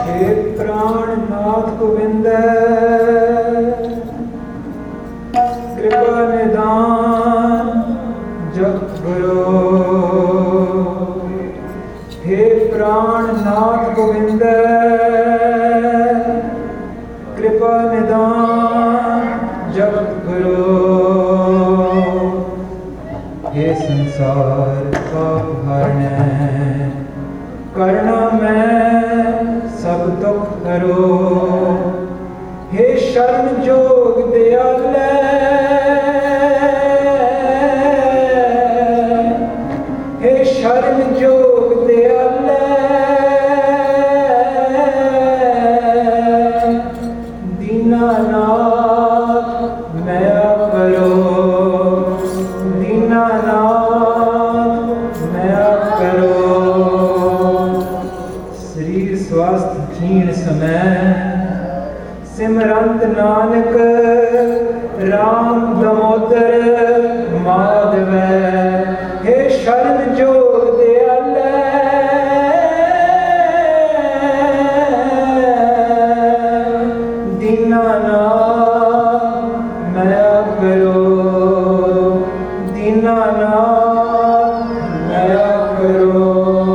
हे प्राणनाथ गोविंद कृपा निदान जप गुरु। हे प्राणनाथ गोविंद कृपा निदान जप गुरु। हे संसार पाप हरण करना मैं सब दुख हरो। हे शरण जोग दयाले हे शरण जोग दयाले दीनानाथ मया करो। दीनानाथ मया करो। शरीर स्वास्थ्य क्षीण समय सिमरंत नानक राम दामोदर माधव। हे शरण जोग दयाले दीनानाथ मया करो। दीनानाथ मया करो।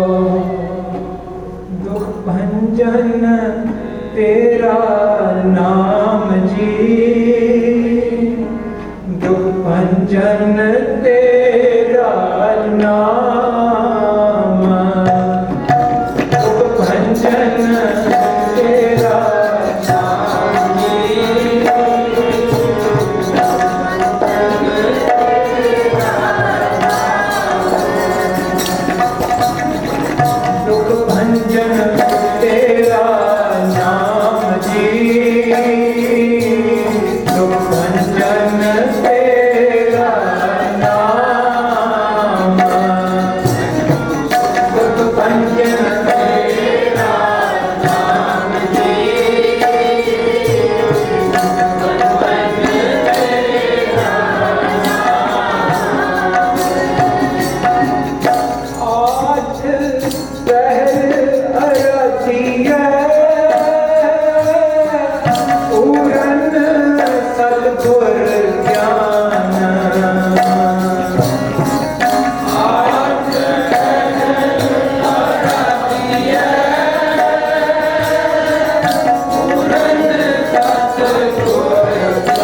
दुख भंजन तेरा नाम जी। दुख भंजन तेरा नाम। दुख भंजन तेरा नाम जी। दुख भंजन तेरा नाम जी। दुख भंजन तेरा नाम। दुख भंजन तेरा नाम जी। दुख भंजन तेरा नाम। आज पहर अरतिया पूरन सद्गुर ज्ञान। आज पहर अरतिया पूरन सद्गुर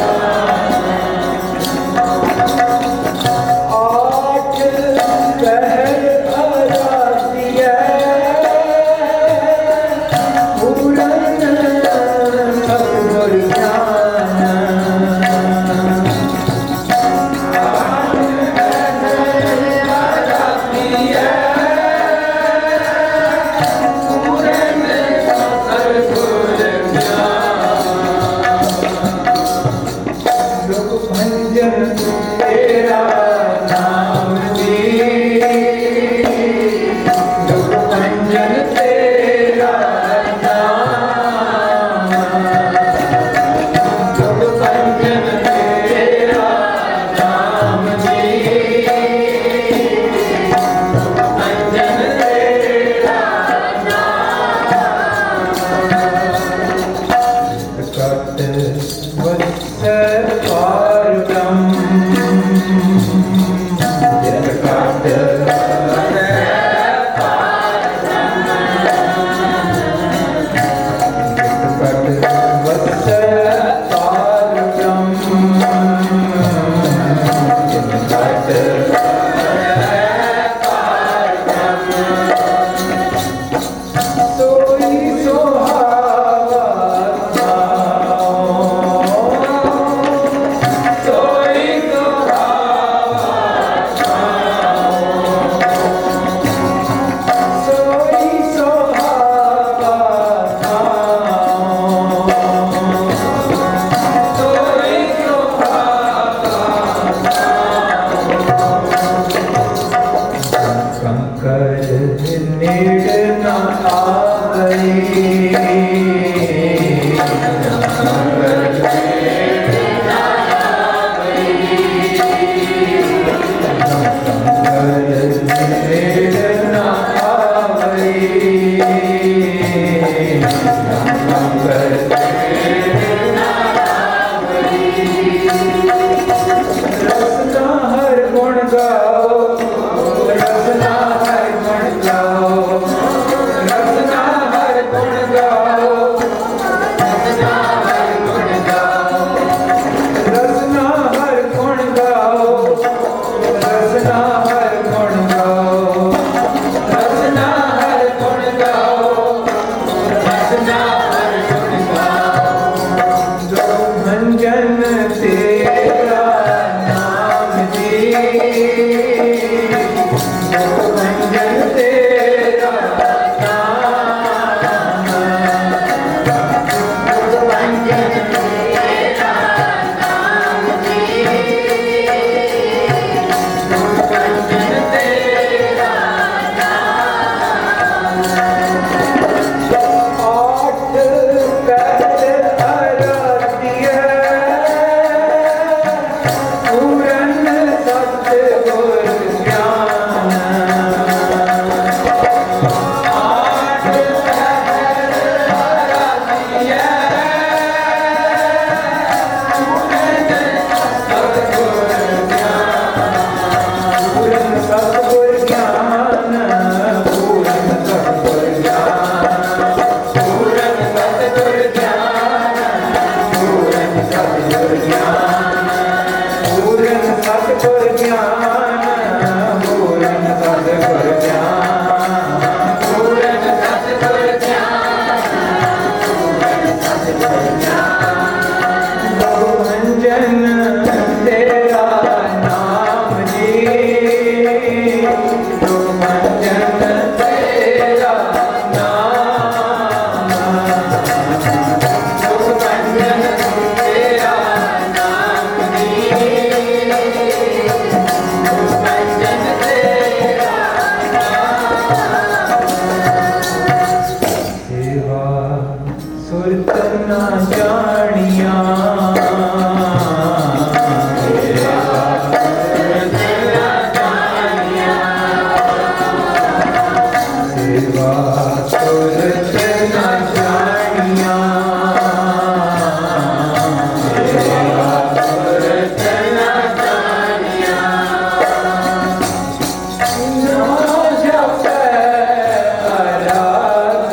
ज्ञान। आज पहर अरतिया पूरन सद्गुर ज्ञान। दुख भंजन तेरा नाम जी। दुख भंजन तेरा नाम। दुख भंजन तेरा नाम जी। दुख भंजन तेरा नाम। कट वत्स पार ਨਾ ਜਾਣੀਆਂ ਸੇਵਾ ਸੁਰਤ ਨਾ ਜਾਣੀਆਂ ਸੇਵਾ ਸੁਰਤ ਨਾ ਜਾਣੀਆਂ ਨਾ ਜਪੈ ਅਰਾਧ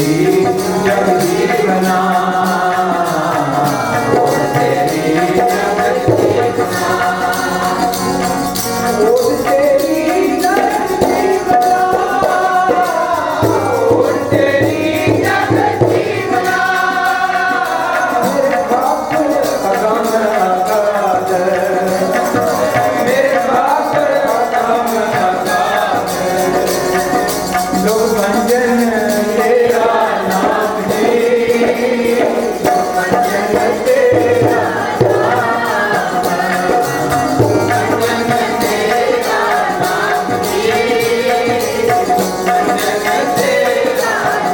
जगदीपना ओट तेरी जगदीपना ओट तेरी जगदीपना ओट तेरी जगदीपना मेरे बाप अगम अगाध मेरे बाप अगम अगाध लोग मंजन तेरा नाम जी मंजन तेरा मंजन तेरा नाम जी मंजन तेरा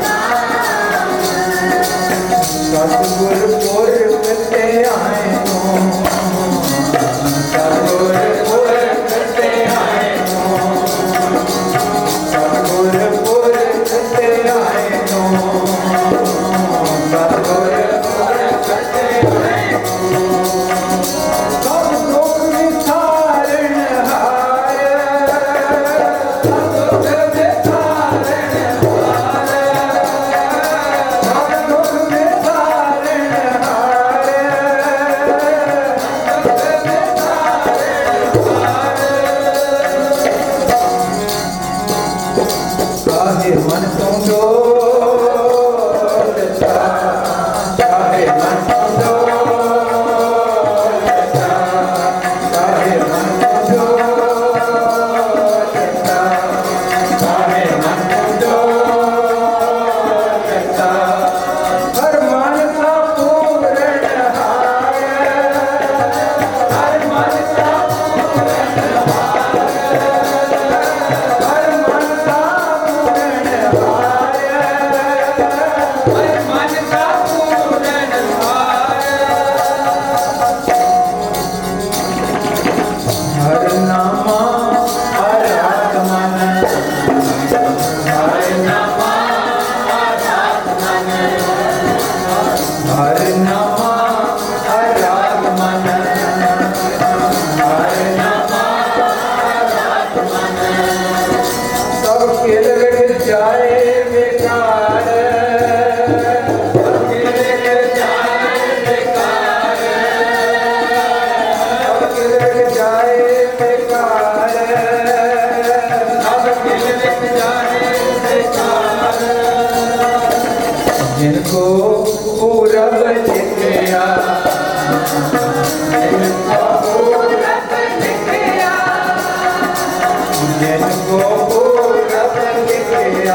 सतगुर पुरख ते आए हो सतगुर पुरख ते आए हो सतगुर पुरख ते आए हो सतगुर पुरख ते आए हो सब दुख विसारण हार सब दुख विसारण हार सब दुख विसारण हार काहे मन तुम डोलता काहे मन तुम डोलता काहे मन तुम डोलता काहे मन तुम डोलता हर मन का पूर्ण हार हर मन का पूर्ण हार हर मन का पूर्ण हार हर मन का पूर्ण हार हर नामा आराध मन हर नामा आराध मन हर नामा आराध मन हर नामा आराध मन सब किलगट जाए बेकार सब किलगट जाए बेकार सब किलगट जाए बेकार सब किलगट जाए बेकार जिनको पूरब लिखया जिनको पूरब लिखया जिनको पूरब लिखया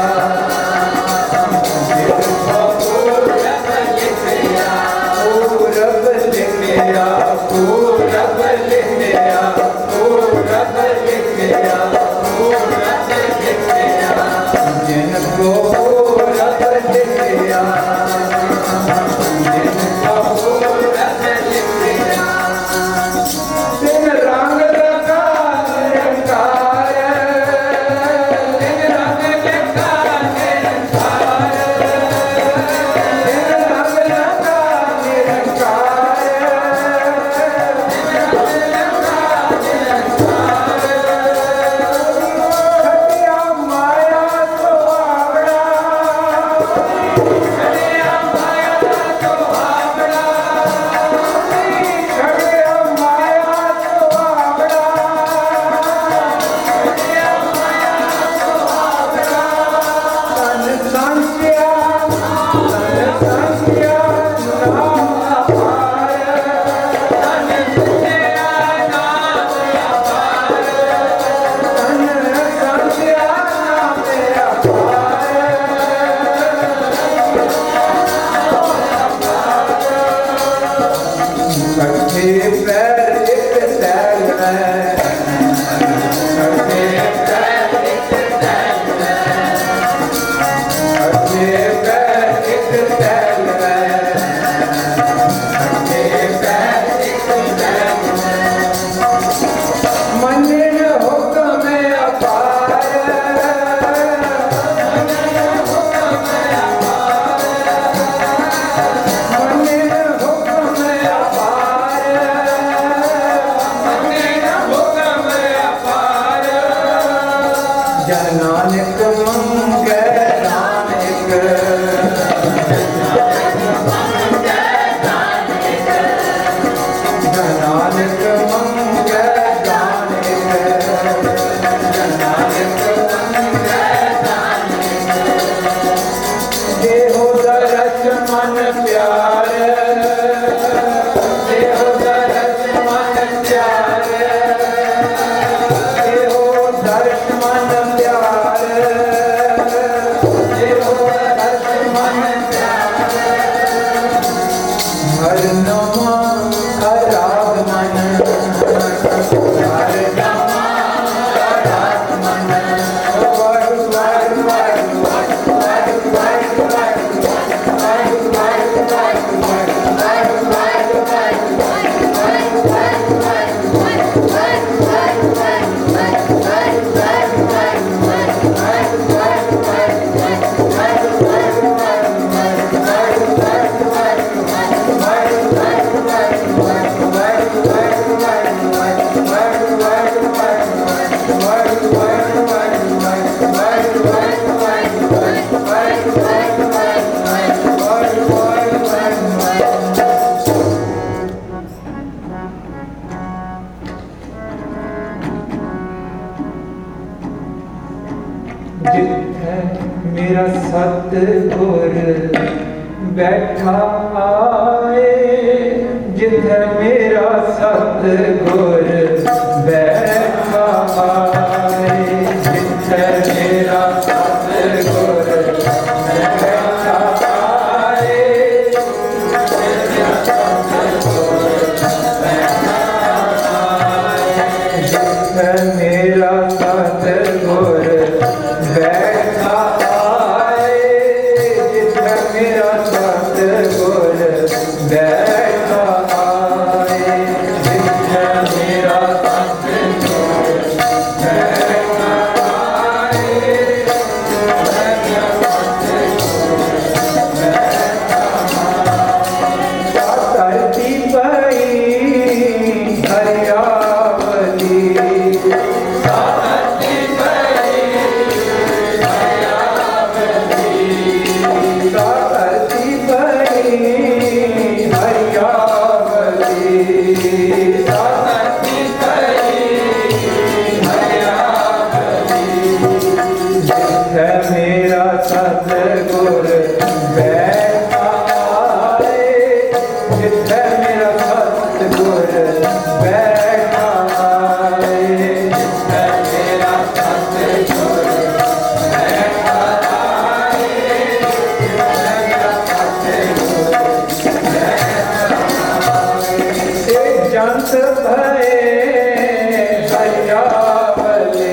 जिनको पूरब लिखया पूरब लिखया पूरब लिखया पूरब लिखया पूरब लिखया जिनको पूरब लिखया नानक मंगल मन प्यार देहो दरस मन प्यार देहो दरस मन प्यार देहो दरस मन प्यार हर नमा खराब मन हर नमा खराब मन वारु वारु वारु वारु वारु मेरा सतगुर बैठा आए जिथे मेरा सतगुर बैठा आए जिथे मेरा सतगुर बैठा आए जिथे मेरा सतगुर बैठा आए जिथे मेरा सतगुर बैठा आए जिथे मेरा सतगुर बैठा आए धरती पई हरियावली मेरा सतगुर बैठा आए जिथे मेरा सतगुर बैठा आए जिथे मेरा सतगुर बैठा आए जिथे मेरा सतगुर बैठा आए जंत भये हरियावले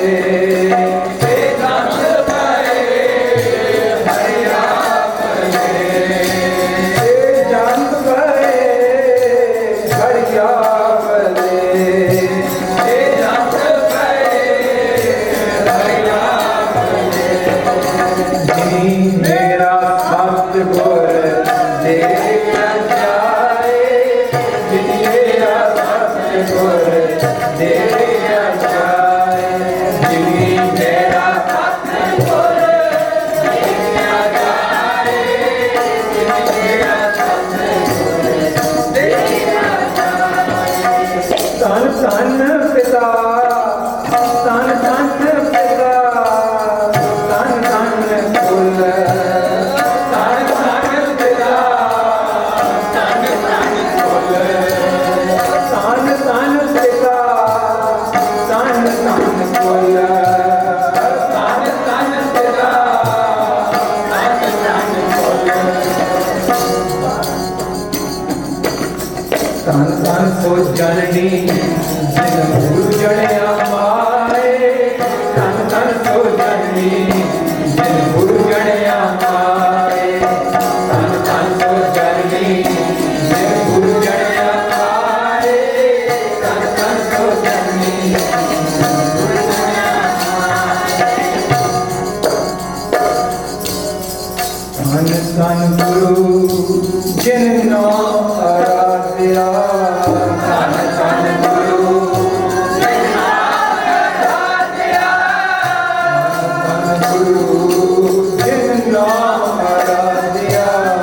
मेरा सतगुर देखा जाए मेरा सतगुर देखा जाए मेरा सतगुर देखा जाए मेरा सतगुर देखा जाए धन धन पिता धन धन पिता धन धन फुल धन धन पिता धन धन फुल धन धन पिता धन धन फुल धन धन पिता धन धन फुल धन धन सो जननी जिन गुरु जड़िया माए धन धन सो जननी जिन गुरु जड़िया माए धन धन सो जननी जिन गुरु जड़िया माए धन धन सो जननी गुरु जड़िया माए धन धन गुरु जिन नाम आराध्या धन धन गुरु जिन नाम आराध्या धन धन गुरु जिन नाम आराध्या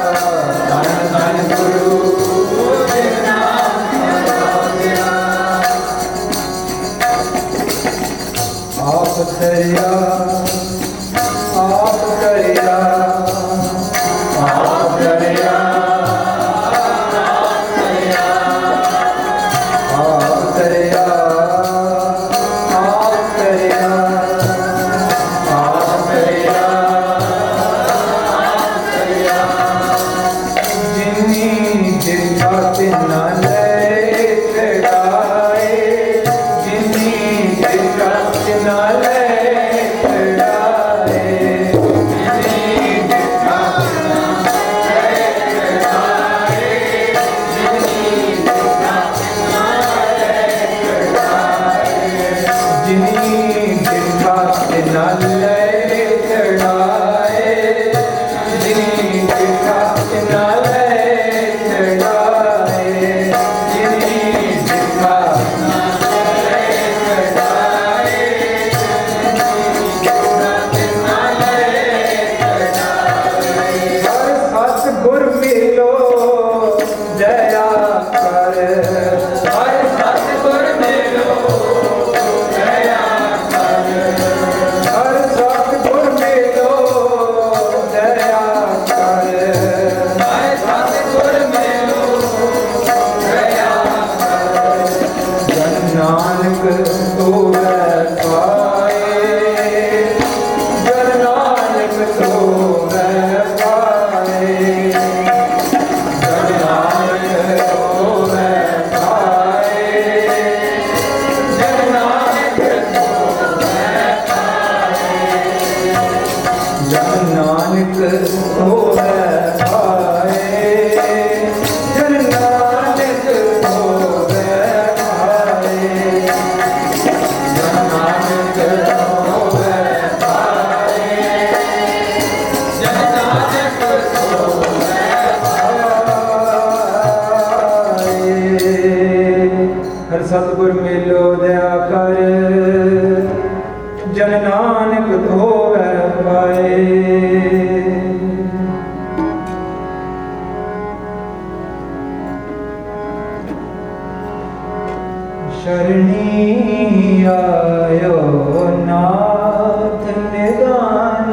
शरणी आयो नाथ निदान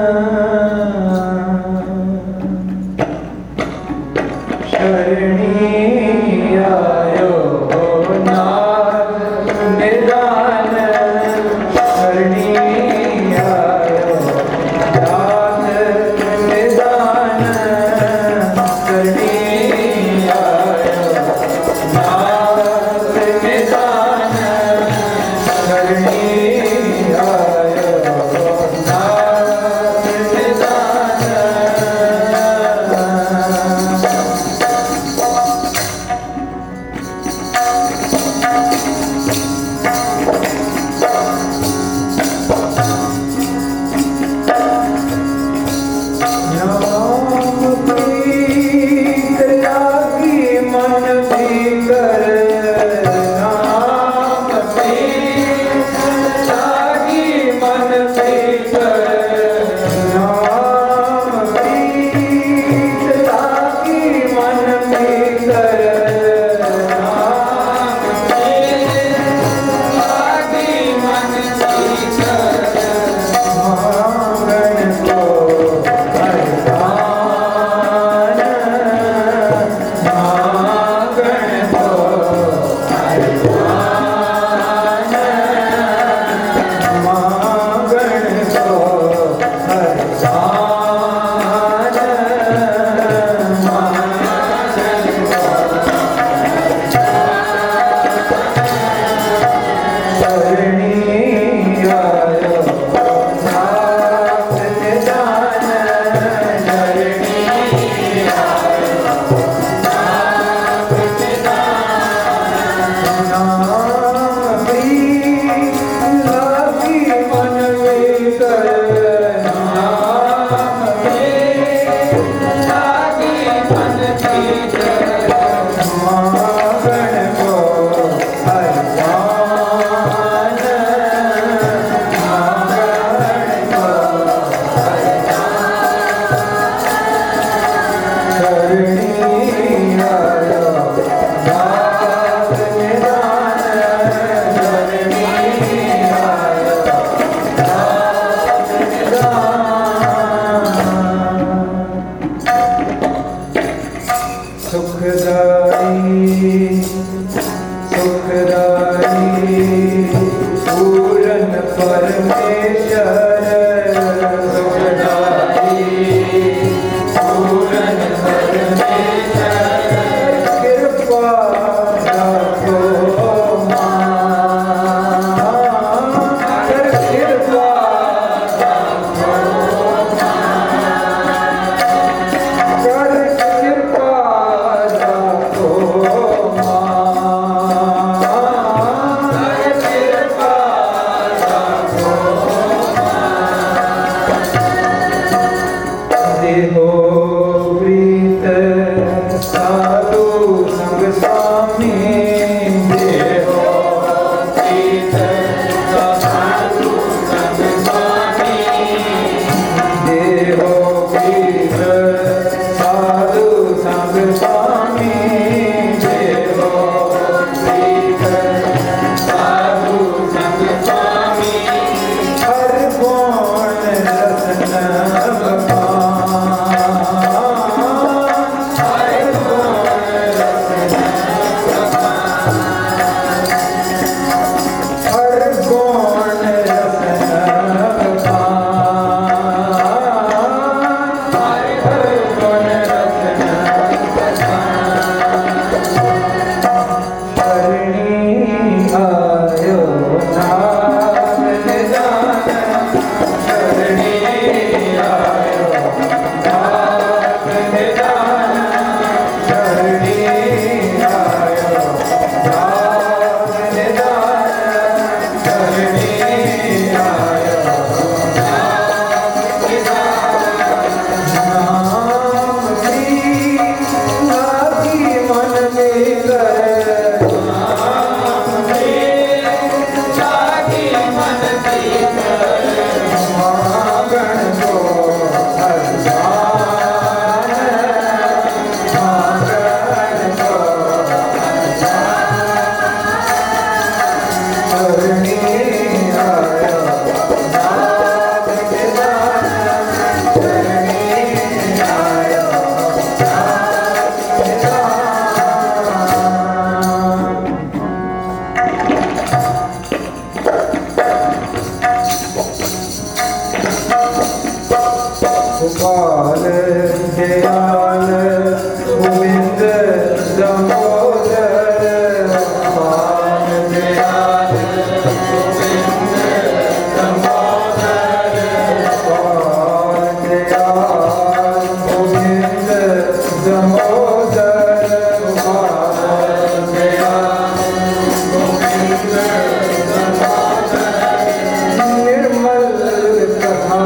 शरणी आयो नाथ निदान शरणी आयो नाथ निदान शरणी गोविंद दामोदर पान दयाल गोविंद दामोदर पान दयाल गोविंद दामोदर पान दयाल गोविंद दामोदर निर्मल कथा